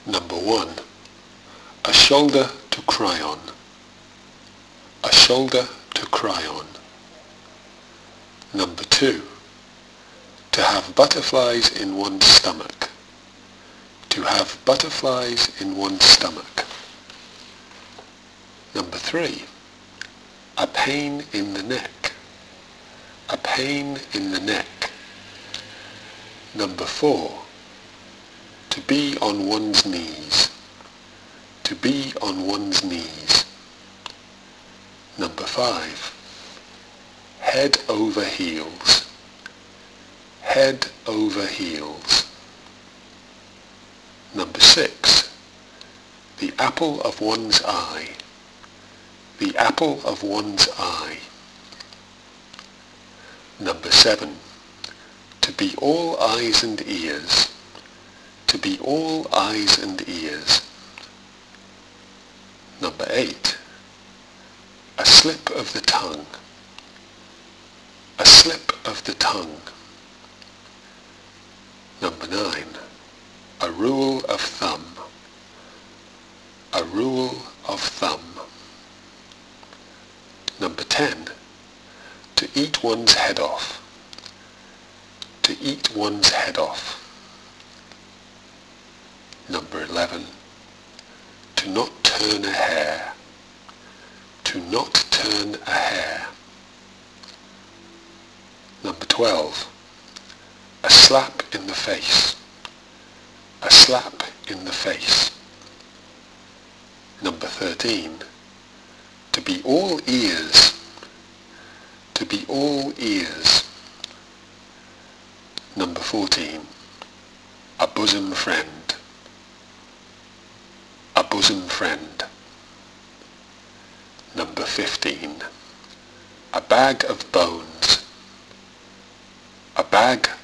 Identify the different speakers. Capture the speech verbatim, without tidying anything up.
Speaker 1: Number one, a shoulder to cry on. A shoulder to cry on. Number two, to have butterflies in one's stomach. To have butterflies in one's stomach. Number three, a pain in the neck. A pain in the neck. Number four, to be on one's knees. To be on one's knees. Number five, head over heels. Head over heels. Number six, the apple of one's eye. The apple of one's eye. Number seven, to be all eyes and ears. To be all eyes and ears. Number eight, a slip of the tongue. A slip of the tongue. Number nine, a rule of thumb. A rule of thumb. Number ten, to eat one's head off. To eat one's head off. Number eleven, to not turn a hair. To not turn a hair. Number twelve, a slap in the face. A slap in the face. Number thirteen, to be all ears. To be all ears. Number fourteen, a bosom friend. A bosom friend. Number fifteen, a bag of bones. A bag